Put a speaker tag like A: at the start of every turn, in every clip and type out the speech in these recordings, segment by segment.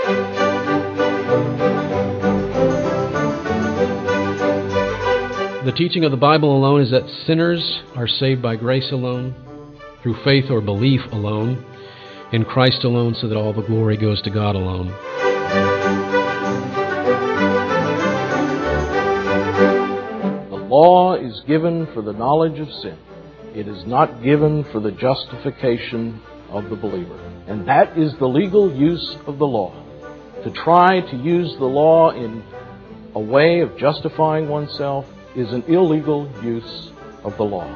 A: The teaching of the Bible alone is that sinners are saved by grace alone, through faith or belief alone, in Christ alone, so that all the glory goes to God alone.
B: The law is given for the knowledge of sin. It is not given for the justification of the believer. And that is the legal use of the law. To try to use the law in a way of justifying oneself is an illegal use of the law.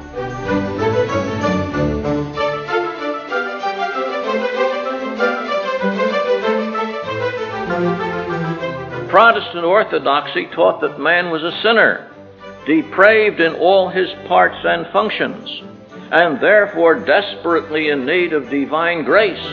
C: Protestant orthodoxy taught that man was a sinner, depraved in all his parts and functions, and therefore desperately in need of divine grace.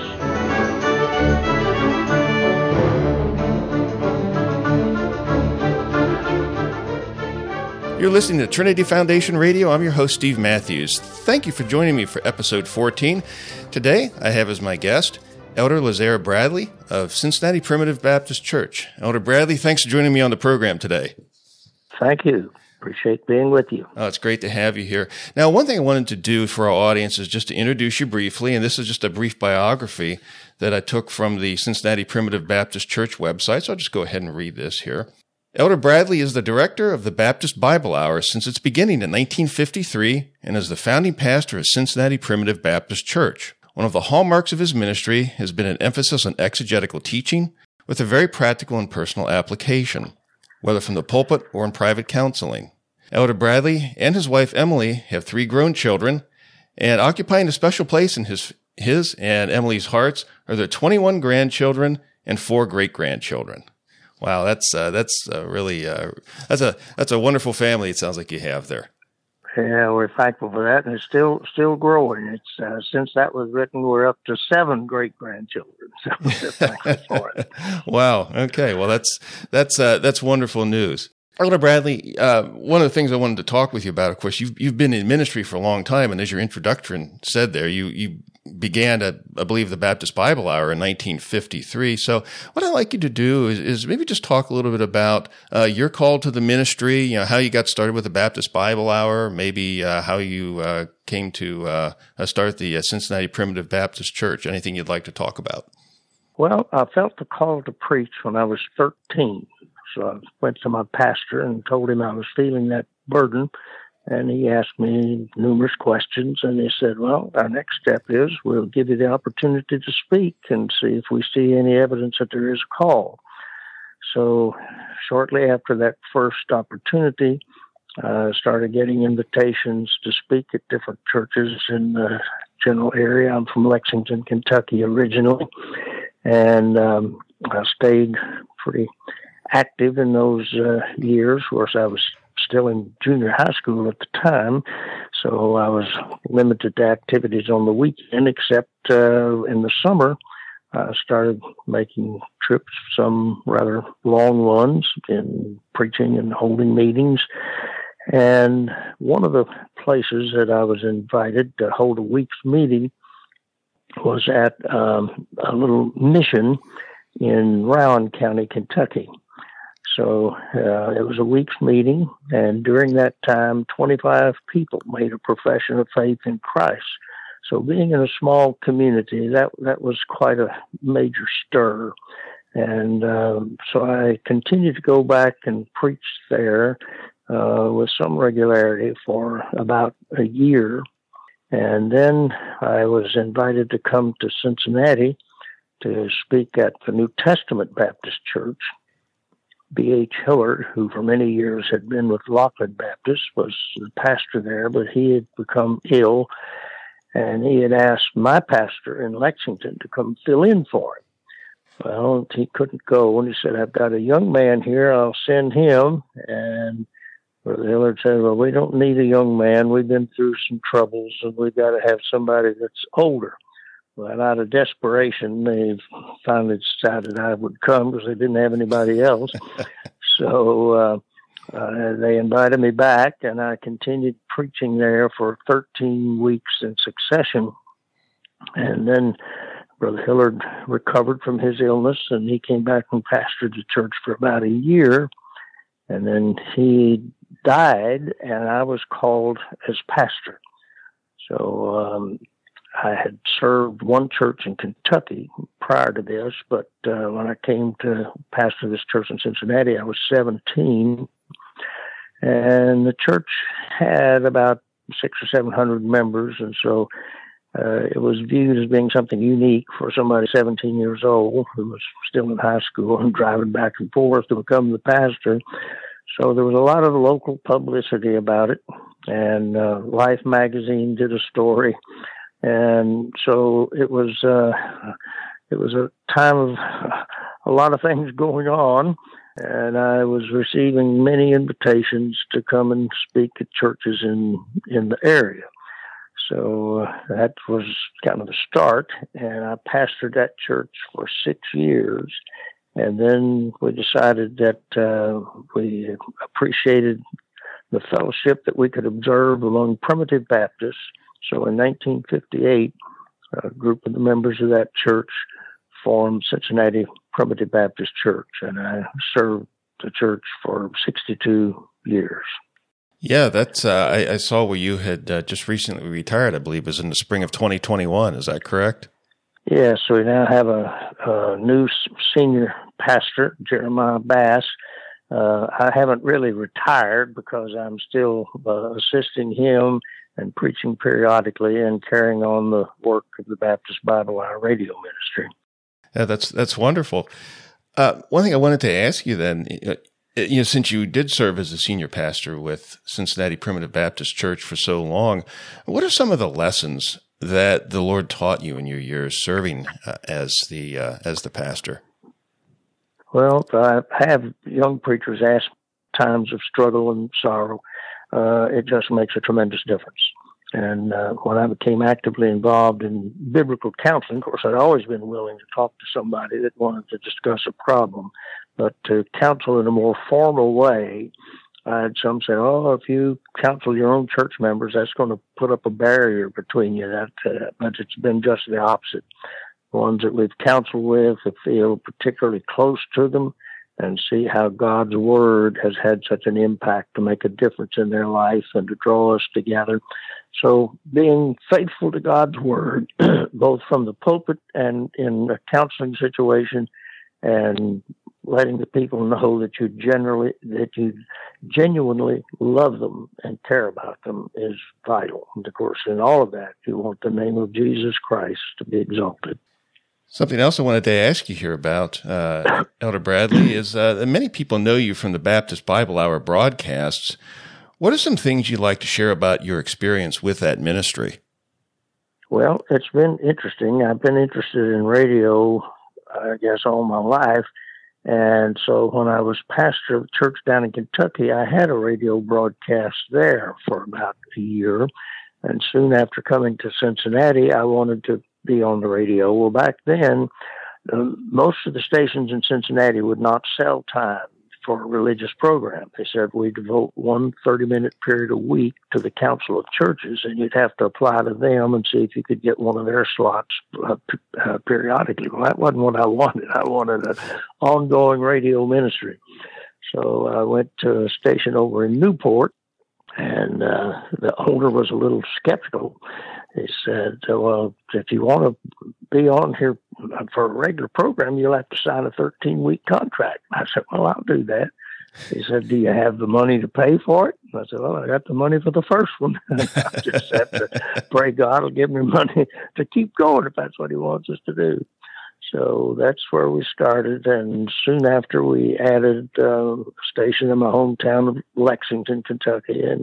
D: You're listening to Trinity Foundation Radio. I'm your host, Steve Matthews. Thank you for joining me for episode 14. Today, I have as my guest Elder Lazare Bradley of Cincinnati Primitive Baptist Church. Elder Bradley, thanks for joining me on the program today.
E: Thank you. Appreciate being with you.
D: Oh, it's great to have you here. Now, one thing I wanted to do for our audience is just to introduce you briefly, and this is just a brief biography that I took from the Cincinnati Primitive Baptist Church website, so I'll just go ahead and read this here. Elder Bradley is the director of the Baptist Bible Hour since its beginning in 1953 and is the founding pastor of Cincinnati Primitive Baptist Church. One of the hallmarks of his ministry has been an emphasis on exegetical teaching with a very practical and personal application, whether from the pulpit or in private counseling. Elder Bradley and his wife Emily have 3 grown children, and occupying a special place in his and Emily's hearts are their 21 grandchildren and 4 great-grandchildren. Wow, that's a wonderful family. It sounds like you have there.
E: Yeah, we're thankful for that, and it's still growing. It's since that was written, we're up to 7 great-grandchildren. So we're thankful for it.
D: Wow. Okay. Well, that's wonderful news. Elder Bradley, one of the things I wanted to talk with you about, of course, you've been in ministry for a long time, and as your introduction said there, you began at, I believe, the Baptist Bible Hour in 1953. So what I'd like you to do is maybe just talk a little bit about your call to the ministry, how you got started with the Baptist Bible Hour, maybe how you came to start the Cincinnati Primitive Baptist Church. Anything you'd like to talk about?
E: Well, I felt the call to preach when I was 13. So I went to my pastor and told him I was feeling that burden. And he asked me numerous questions, and he said, well, our next step is we'll give you the opportunity to speak and see if we see any evidence that there is a call. So shortly after that first opportunity, I started getting invitations to speak at different churches in the general area. I'm from Lexington, Kentucky originally, and I stayed pretty active in those years. Of course, I was still in junior high school at the time, so I was limited to activities on the weekend, except in the summer, I started making trips, some rather long ones, in preaching and holding meetings. And one of the places that I was invited to hold a week's meeting was at a little mission in Rowan County, Kentucky. So it was a week's meeting, and during that time, 25 people made a profession of faith in Christ. So being in a small community, that was quite a major stir. And so I continued to go back and preach there with some regularity for about a year. And then I was invited to come to Cincinnati to speak at the New Testament Baptist Church. B.H. Hillard, who for many years had been with Laughlin Baptist, was the pastor there, but he had become ill, and he had asked my pastor in Lexington to come fill in for him. Well, he couldn't go, and he said, I've got a young man here, I'll send him. And Brother Hillard said, well, we don't need a young man. We've been through some troubles, and we've got to have somebody that's older. Well, out of desperation, they finally decided I would come because they didn't have anybody else. So they invited me back, and I continued preaching there for 13 weeks in succession. And then Brother Hillard recovered from his illness, and he came back and pastored the church for about a year. And then he died, and I was called as pastor. So I had served one church in Kentucky prior to this, but when I came to pastor this church in Cincinnati, I was 17, and the church had about 600 or 700 members, and so it was viewed as being something unique for somebody 17 years old who was still in high school and driving back and forth to become the pastor. So there was a lot of local publicity about it, and Life magazine did a story, and so it was a time of a lot of things going on, and I was receiving many invitations to come and speak at churches in the area. So that was kind of the start, and I pastored that church for 6 years. And then we decided that we appreciated the fellowship that we could observe among primitive Baptists. So in 1958, a group of the members of that church formed Cincinnati Primitive Baptist Church, and I served the church for 62 years.
D: Yeah, that's I saw where you had just recently retired, I believe, it was in the spring of 2021. Is that correct?
E: Yeah, so we now have a new senior pastor, Jeremiah Bass. I haven't really retired because I'm still assisting him and preaching periodically and carrying on the work of the Baptist Bible Hour radio ministry.
D: Yeah, that's wonderful. One thing I wanted to ask you then, since you did serve as a senior pastor with Cincinnati Primitive Baptist Church for so long, what are some of the lessons that the Lord taught you in your years serving as the pastor?
E: Well, I have young preachers ask times of struggle and sorrow. It just makes a tremendous difference. And when I became actively involved in biblical counseling, of course, I'd always been willing to talk to somebody that wanted to discuss a problem, but to counsel in a more formal way, I had some say, "Oh, if you counsel your own church members, that's going to put up a barrier between you." But it's been just the opposite. The ones that we've counseled with, that feel particularly close to them, and see how God's Word has had such an impact to make a difference in their life and to draw us together. So being faithful to God's Word, both from the pulpit and in a counseling situation, and letting the people know that you genuinely love them and care about them is vital. And of course, in all of that, you want the name of Jesus Christ to be exalted.
D: Something else I wanted to ask you here about, Elder Bradley, is that many people know you from the Baptist Bible Hour broadcasts. What are some things you'd like to share about your experience with that ministry?
E: Well, it's been interesting. I've been interested in radio, I guess, all my life. And so when I was pastor of a church down in Kentucky, I had a radio broadcast there for about a year. And soon after coming to Cincinnati, I wanted to be on the radio. Well, back then, most of the stations in Cincinnati would not sell time for a religious program. They said we devote 1 30-minute period a week to the Council of Churches, and you'd have to apply to them and see if you could get one of their slots periodically. Well, that wasn't what I wanted. I wanted an ongoing radio ministry. So I went to a station over in Newport, and the owner was a little skeptical. He said, "Well, if you want to be on here for a regular program, you'll have to sign a 13-week contract." I said, "Well, I'll do that." He said, "Do you have the money to pay for it?" I said, "Well, I got the money for the first one. I just have to pray God will give me money to keep going if that's what he wants us to do." So that's where we started, and soon after we added a station in my hometown of Lexington, Kentucky, and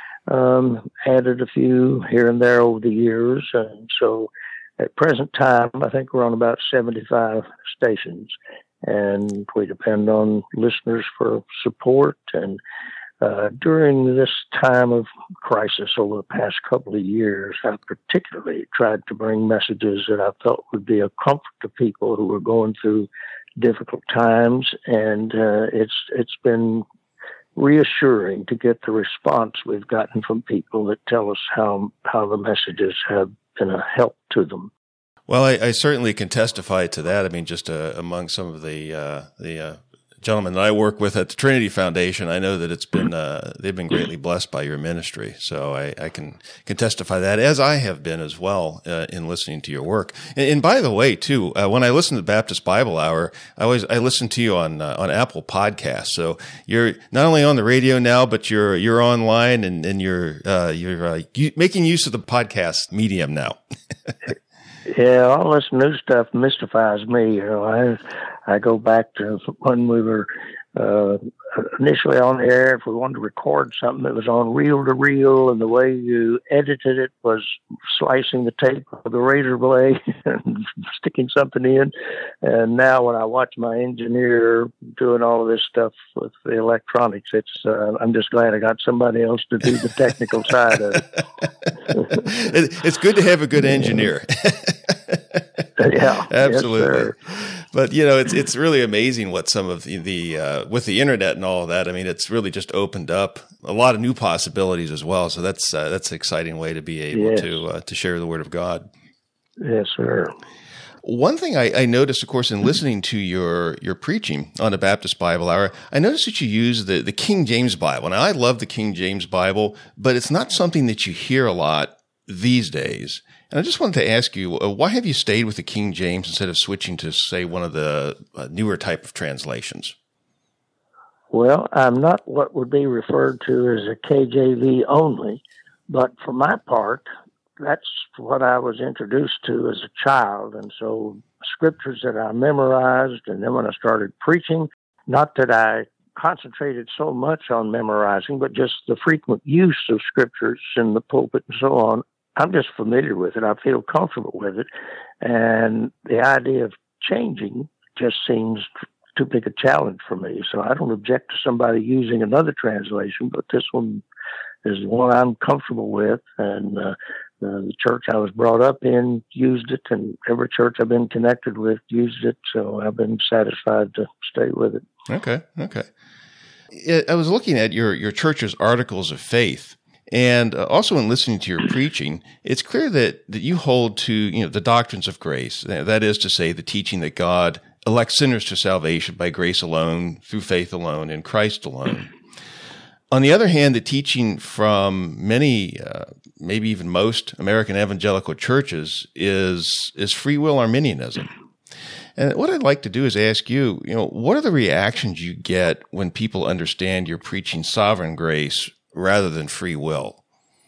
E: added a few here and there over the years. And so at present time, I think we're on about 75 stations, and we depend on listeners for support. And during this time of crisis over the past couple of years, I particularly tried to bring messages that I felt would be a comfort to people who were going through difficult times. And it's been reassuring to get the response we've gotten from people that tell us how the messages have been a help to them.
D: Well, I certainly can testify to that. I mean, just among some of the gentlemen that I work with at the Trinity Foundation, I know that it's been they've been greatly blessed by your ministry. So I can testify that, as I have been as well in listening to your work. And by the way, too, when I listen to the Baptist Bible Hour, I listen to you on Apple Podcasts. So you're not only on the radio now, but you're online and you're making use of the podcast medium now.
E: Yeah, all this new stuff mystifies me. I go back to when we were initially on the air. If we wanted to record something, it was on reel to reel, and the way you edited it was slicing the tape with a razor blade and sticking something in. And now when I watch my engineer doing all of this stuff with the electronics, I'm just glad I got somebody else to do the technical side of it.
D: It's good to have a good engineer.
E: Yeah,
D: absolutely.
E: Yes,
D: but it's really amazing what some of the with the internet and all of that. I mean, it's really just opened up a lot of new possibilities as well. So that's an exciting way to be able to share the Word of God.
E: Yes, sir.
D: One thing I noticed, of course, in listening to your preaching on the Baptist Bible Hour, I noticed that you use the King James Bible. Now, I love the King James Bible, but it's not something that you hear a lot these days. And I just wanted to ask you, why have you stayed with the King James instead of switching to, say, one of the newer type of translations?
E: Well, I'm not what would be referred to as a KJV only, but for my part, that's what I was introduced to as a child. And so scriptures that I memorized, and then when I started preaching, not that I concentrated so much on memorizing, but just the frequent use of scriptures in the pulpit and so on, I'm just familiar with it. I feel comfortable with it. And the idea of changing just seems too big a challenge for me. So I don't object to somebody using another translation, but this one is the one I'm comfortable with. And the church I was brought up in used it, and every church I've been connected with used it. So I've been satisfied to stay with it.
D: Okay. I was looking at your church's articles of faith. And also in listening to your preaching, it's clear that you hold to, the doctrines of grace. That is to say, the teaching that God elects sinners to salvation by grace alone, through faith alone, in Christ alone. On the other hand, the teaching from many, maybe even most American evangelical churches is free will Arminianism. And what I'd like to do is ask you, what are the reactions you get when people understand you're preaching sovereign grace rather than free will?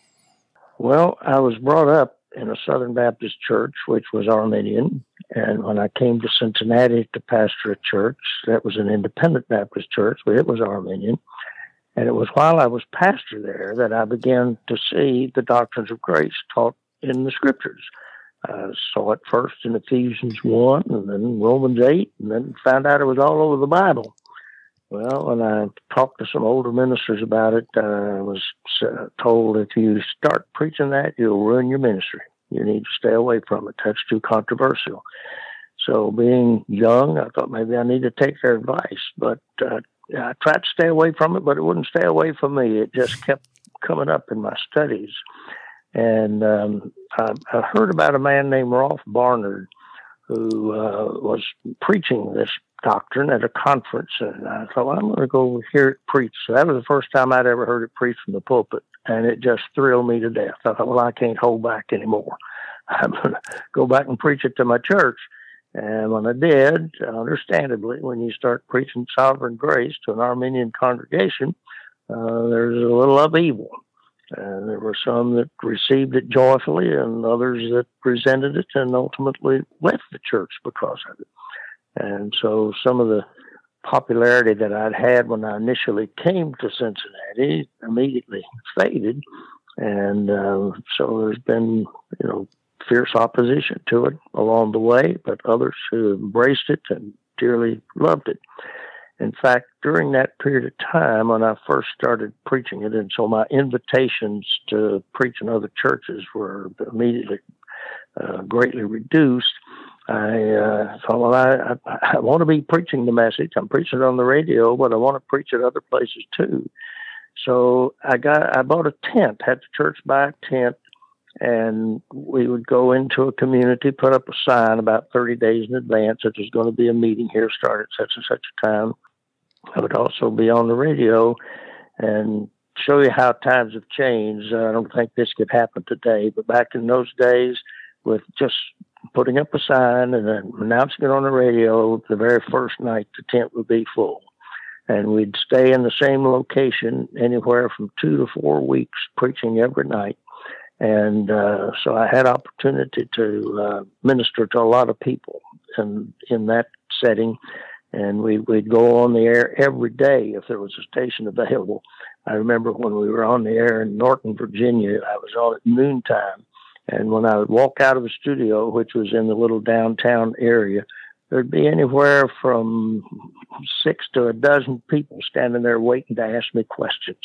E: Well, I was brought up in a Southern Baptist church, which was Arminian. And when I came to Cincinnati to pastor a church, that was an independent Baptist church, but it was Arminian. And it was while I was pastor there that I began to see the doctrines of grace taught in the scriptures. I saw it first in Ephesians 1 and then Romans 8, and then found out it was all over the Bible. Well, when I talked to some older ministers about it, I was told if you start preaching that, you'll ruin your ministry. You need to stay away from it. That's too controversial. So being young, I thought maybe I need to take their advice. But I tried to stay away from it, but it wouldn't stay away from me. It just kept coming up in my studies. And I heard about a man named Rolf Barnard who was preaching this doctrine at a conference, and I thought, well, I'm going to go hear it preached. So that was the first time I'd ever heard it preached from the pulpit, and it just thrilled me to death. I thought, well, I can't hold back anymore. I'm going to go back and preach it to my church. And when I did, understandably, when you start preaching sovereign grace to an Arminian congregation, there's a little upheaval. And there were some that received it joyfully and others that resented it and ultimately left the church because of it. And so some of the popularity that I'd had when I initially came to Cincinnati immediately faded. And so there's been, fierce opposition to it along the way, but others who embraced it and dearly loved it. In fact, during that period of time when I first started preaching it, and so my invitations to preach in other churches were immediately greatly reduced, I thought, well, I want to be preaching the message. I'm preaching it on the radio, but I want to preach it other places too. So I bought a tent, had the church buy a tent, And we would go into a community, put up a sign about 30 days in advance that there's going to be a meeting here, start at such and such a time. I would also be on the radio and show you how times have changed. I don't think this could happen today, but back in those days, with just putting up a sign and then announcing it on the radio, the very first night the tent would be full. And we'd stay in the same location anywhere from 2 to 4 weeks, preaching every night. And so I had opportunity to minister to a lot of people in that setting. And we'd go on the air every day if there was a station available. I remember when we were on the air in Norton, Virginia, I was on at noontime. And when I would walk out of the studio, which was in the little downtown area, there'd be anywhere from 6 to a dozen people standing there waiting to ask me questions.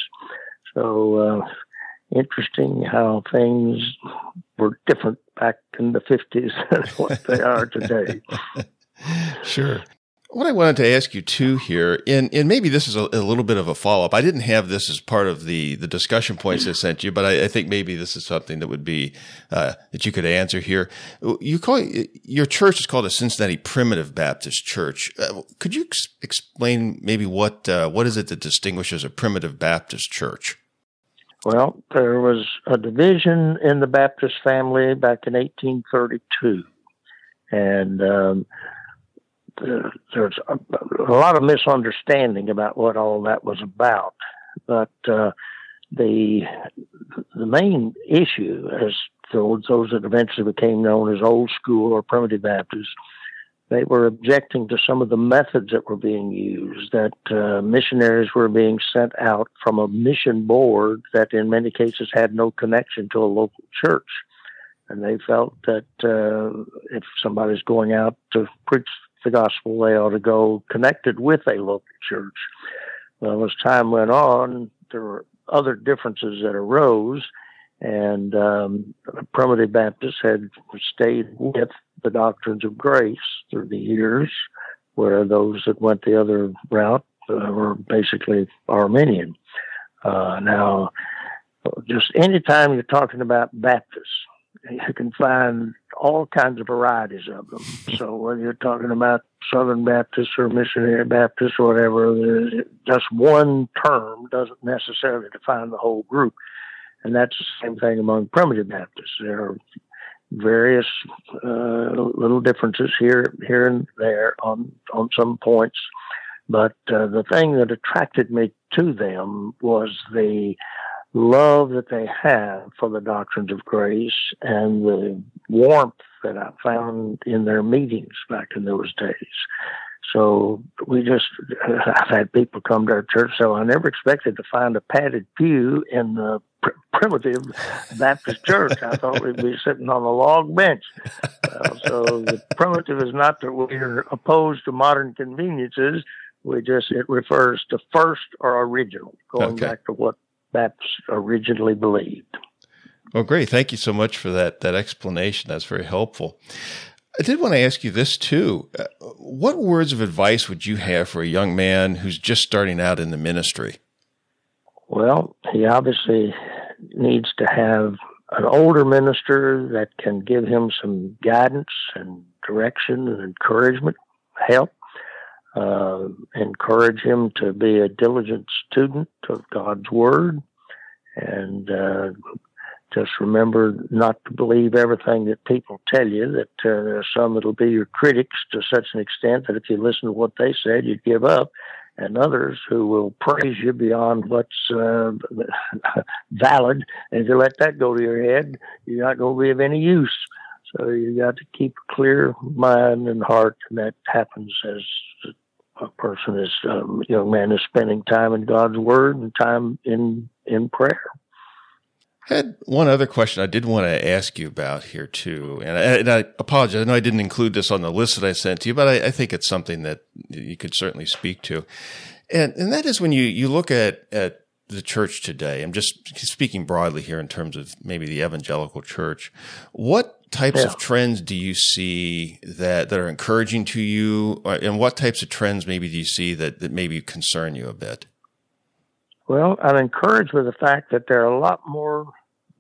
E: So interesting how things were different back in the 50s than what they are today.
D: Sure. What I wanted to ask you too here, and maybe this is a little bit of a follow-up. I didn't have this as part of the discussion points I sent you, but I think maybe this is something that would be that you could answer here. You call your church is called a Cincinnati Primitive Baptist Church. Could you explain maybe what is it that distinguishes a Primitive Baptist church?
E: Well, there was a division in the Baptist family back in 1832, and there's a lot of misunderstanding about what all that was about. But the main issue, as those that eventually became known as Old School or Primitive Baptists, they were objecting to some of the methods that were being used, that missionaries were being sent out from a mission board that in many cases had no connection to a local church. And they felt that if somebody's going out to preach the gospel, they ought to go connected with a local church. Well, as time went on, there were other differences that arose, and Primitive Baptists had stayed with the doctrines of grace through the years, where those that went the other route were basically Arminian. Now, just anytime you're talking about Baptists, you can find all kinds of varieties of them. So whether you're talking about Southern Baptist or Missionary Baptist or whatever, just one term doesn't necessarily define the whole group. And that's the same thing among Primitive Baptists. There are various little differences here and there on some points. But the thing that attracted me to them was the love that they have for the doctrines of grace and the warmth that I found in their meetings back in those days. So I've had people come to our church, so I never expected to find a padded pew in the Primitive Baptist church. I thought we'd be sitting on a log bench. So the primitive is not that we're opposed to modern conveniences. It refers to first or original, going back to what Baptists originally believed.
D: Well, great. Thank you so much for that explanation. That's very helpful. I did want to ask you this too. What words of advice would you have for a young man who's just starting out in the ministry?
E: Well, he obviously needs to have an older minister that can give him some guidance and direction and encouragement, help. Encourage him to be a diligent student of God's Word, and just remember not to believe everything that people tell you, that there are some that will be your critics to such an extent that if you listen to what they said, you'd give up, and others who will praise you beyond what's valid, and if you let that go to your head, you're not going to be of any use. So you got to keep a clear mind and heart, and that happens as a person is, young man is spending time in God's Word and time in prayer.
D: I had one other question I did want to ask you about here too, and I apologize. I know I didn't include this on the list that I sent to you, but I think it's something that you could certainly speak to, and that is when you look at the church today. I'm just speaking broadly here in terms of maybe the evangelical church. What types of trends do you see that are encouraging to you, and what types of trends maybe do you see that maybe concern you a bit?
E: Well, I'm encouraged with the fact that there are a lot more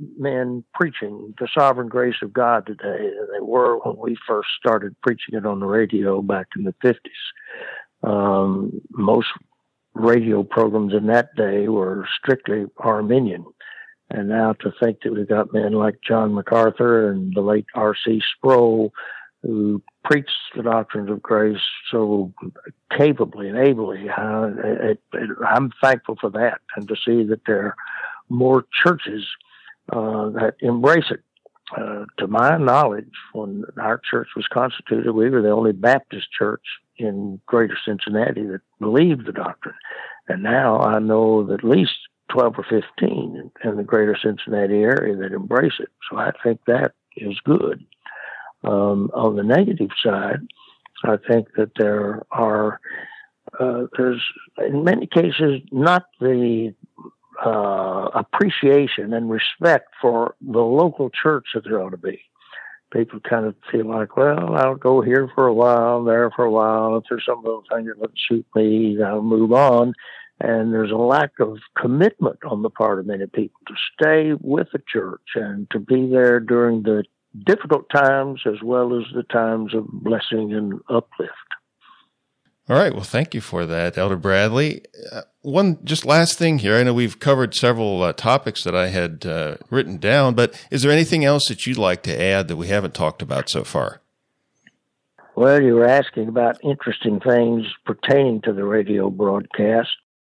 E: men preaching the sovereign grace of God today than they were when we first started preaching it on the radio back in the 50s. Most radio programs in that day were strictly Arminian. And now to think that we've got men like John MacArthur and the late R.C. Sproul who preached the doctrines of grace so capably and ably, I'm thankful for that, and to see that there are more churches that embrace it. To my knowledge, when our church was constituted, we were the only Baptist church in Greater Cincinnati that believed the doctrine. And now I know that at least 12 or 15 in the Greater Cincinnati area that embrace it. So I think that is good. On the negative side, I think that there are, there's in many cases not the appreciation and respect for the local church that there ought to be. People kind of feel like, well, I'll go here for a while, there for a while. If there's some little thing that doesn't suit me, I'll move on. And there's a lack of commitment on the part of many people to stay with the church and to be there during the difficult times as well as the times of blessing and uplift.
D: All right. Well, thank you for that, Elder Bradley. One just last thing here. I know we've covered several topics that I had written down, but is there anything else that you'd like to add that we haven't talked about so far?
E: Well, you were asking about interesting things pertaining to the radio broadcast.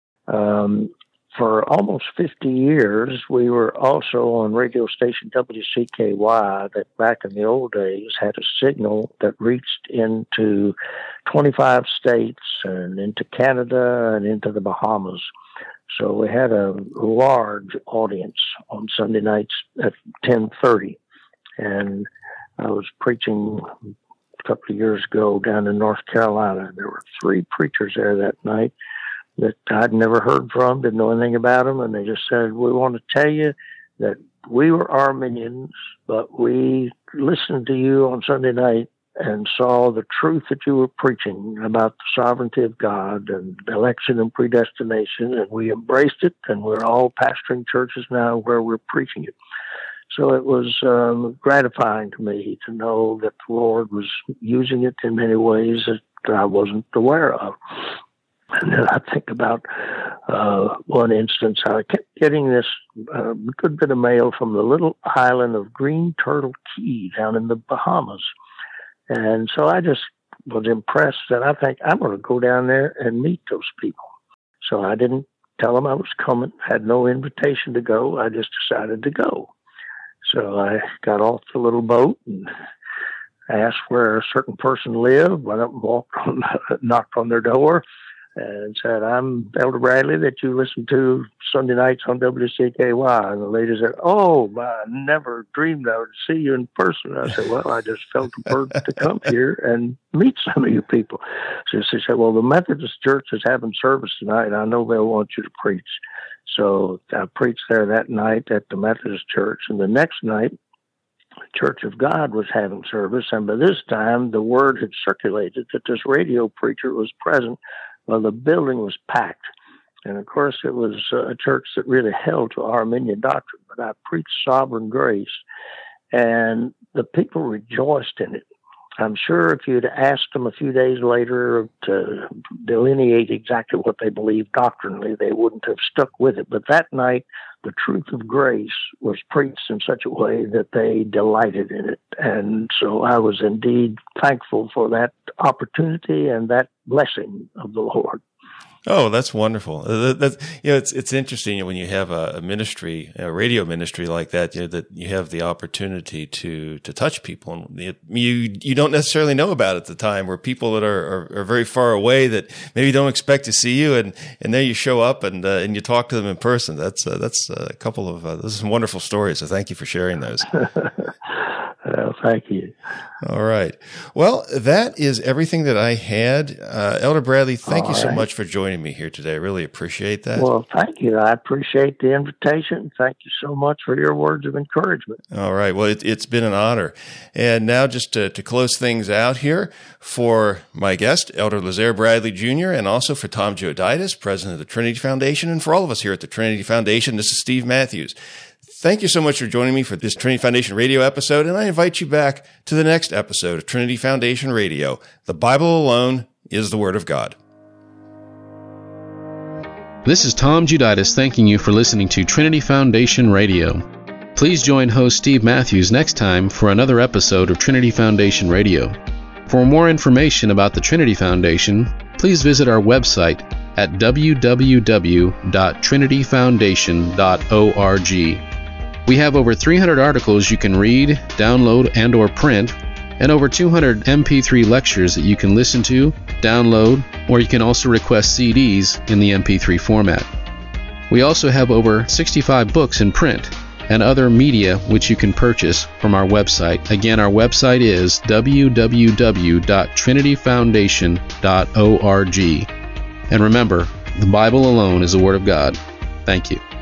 E: For almost 50 years, we were also on radio station WCKY that back in the old days had a signal that reached into 25 states and into Canada and into the Bahamas. So we had a large audience on Sunday nights at 10:30. And I was preaching a couple of years ago down in North Carolina. There were 3 preachers there that night that I'd never heard from, didn't know anything about them, and they just said, we want to tell you that we were Arminians, but we listened to you on Sunday night and saw the truth that you were preaching about the sovereignty of God and election and predestination, and we embraced it, and we're all pastoring churches now where we're preaching it. So it was gratifying to me to know that the Lord was using it in many ways that I wasn't aware of. And then I think about one instance, I kept getting this good bit of mail from the little island of Green Turtle Key down in the Bahamas. And so I just was impressed that I think I'm going to go down there and meet those people. So I didn't tell them I was coming, had no invitation to go. I just decided to go. So I got off the little boat and asked where a certain person lived, went up and knocked on their door, and said, I'm Elder Bradley that you listen to Sunday nights on WCKY. And the lady said, oh, I never dreamed I would see you in person. I said, well, I just felt the burden to come here and meet some of you people. So she said, well, the Methodist Church is having service tonight, and I know they'll want you to preach. So I preached there that night at the Methodist Church. And the next night, the Church of God was having service. And by this time, the word had circulated that this radio preacher was present. Well, the building was packed. And, of course, it was a church that really held to Arminian doctrine. But I preached sovereign grace, and the people rejoiced in it. I'm sure if you'd asked them a few days later to delineate exactly what they believed doctrinally, they wouldn't have stuck with it. But that night, the truth of grace was preached in such a way that they delighted in it. And so I was indeed thankful for that opportunity and that blessing of the Lord.
D: Oh, that's wonderful. That's, it's interesting when you have a ministry, a radio ministry like that, that you have the opportunity to touch people. And you don't necessarily know about at the time, where people that are very far away that maybe don't expect to see you, and there you show up and you talk to them in person. That's a couple of those are some wonderful stories. So thank you for sharing those.
E: Thank you.
D: All right. Well, that is everything that I had. Elder Bradley, thank you so much for joining me here today. I really appreciate that.
E: Well, thank you. I appreciate the invitation. Thank you so much for your words of encouragement.
D: All right. Well, it's been an honor. And now just to close things out here, for my guest, Elder Lazaire Bradley Jr., and also for Tom Giuditas, President of the Trinity Foundation, and for all of us here at the Trinity Foundation, this is Steve Matthews. Thank you so much for joining me for this Trinity Foundation Radio episode, and I invite you back to the next episode of Trinity Foundation Radio. The Bible alone is the Word of God.
A: This is Tom Juditis thanking you for listening to Trinity Foundation Radio. Please join host Steve Matthews next time for another episode of Trinity Foundation Radio. For more information about the Trinity Foundation, please visit our website at www.trinityfoundation.org. We have over 300 articles you can read, download, and or print, and over 200 MP3 lectures that you can listen to, download, or you can also request CDs in the MP3 format. We also have over 65 books in print and other media which you can purchase from our website. Again, our website is www.trinityfoundation.org. And remember, the Bible alone is the Word of God. Thank you.